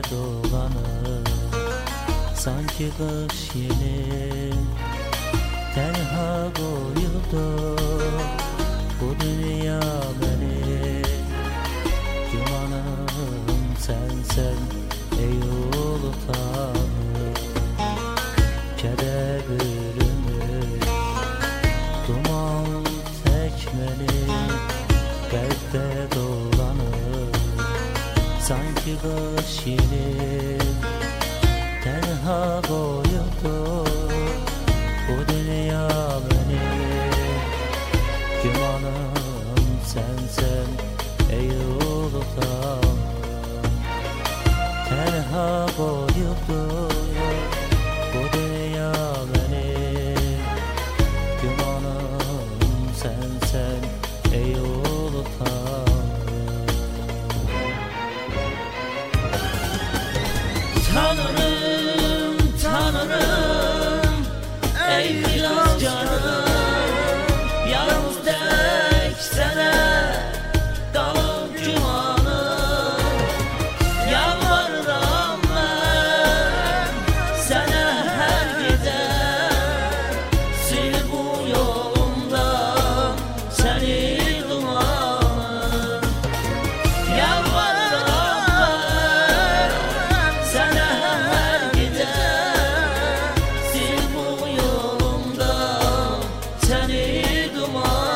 dolanır sanki kış yeni. Tenha koyuldu bu dünya beni. Gümanım sensen ey ulu Tanrı. Keder bürünür duman tekmeli, kalpte dolanır sanki kış yeni. Tenha koyuldu bu dünya beni. Gümanım sensen ey ulu Tanrı. Tenha koyuldu bu dünya beni. Gümanım sensen ey ulu Tanrı. Tanrım, Tanrım, ey biraz canım, yalnız tek sana kalır gümanım. Yalvarırım ben sana her gece, sil bu yolumdan seni dumanım. Yalvarırım ben sana her gece, sil bu yolumdan seni duman.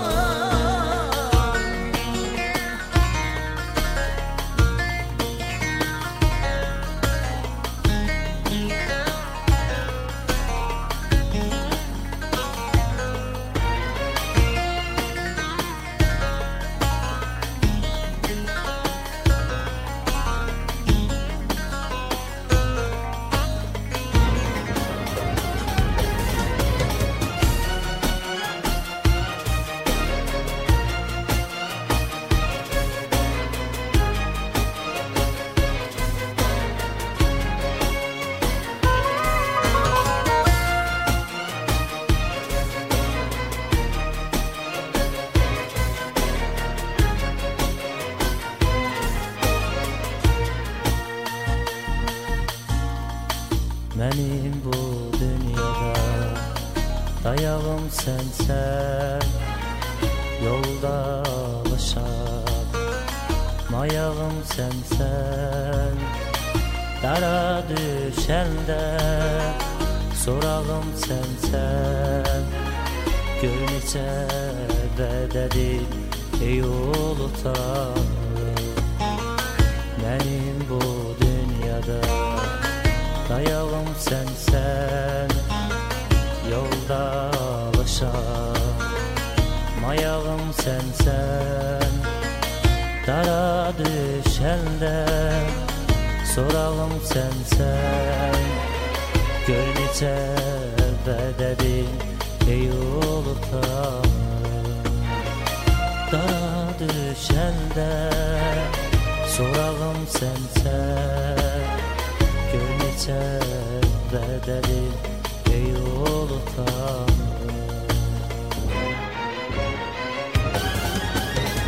Benim bu dünyada dayağım sensen, yolda alışan mayağım sensen. Dara düşende sorağım sensen. Görünce bedeli ey ulu Tanrı. Benim bu dünyada dayağım sensen, yolda alışan mayağım sensen. Dara düşende sorağım sensen. Görünce bedeli ey ulu Tanrı. Dara düşende sorağım sensen. Görünce bedeli ey ulu Tanrı.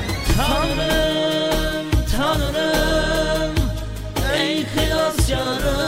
Tanrım, Tanrım, ey hilas yarım.